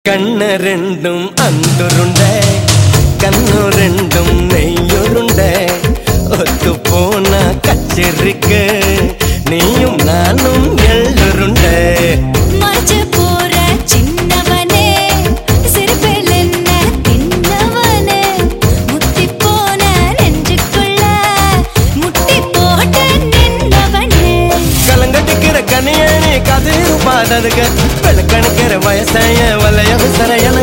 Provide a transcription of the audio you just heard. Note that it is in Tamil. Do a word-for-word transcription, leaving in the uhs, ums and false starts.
கண்ண ரெண்டும் அந்துருண்ட கண்ணு ரெண்டும் நெய்யுருண்ட ஒத்து போனா கச்சேரிக்கு நீயும் நானும் எள்ளுருண்ட மறைச்சு போற சின்னவனே சிறுபேல் என்ன தின்னவனே முத்தி போன நெஞ்சுக்குள்ள முட்டி போட்டு நின்னவனே கலங்கட்டிக்கிற கனியணி கதிரு பாடதுக்கு வெளுக்கணிக்கிற வயசைய வலைய விசரையன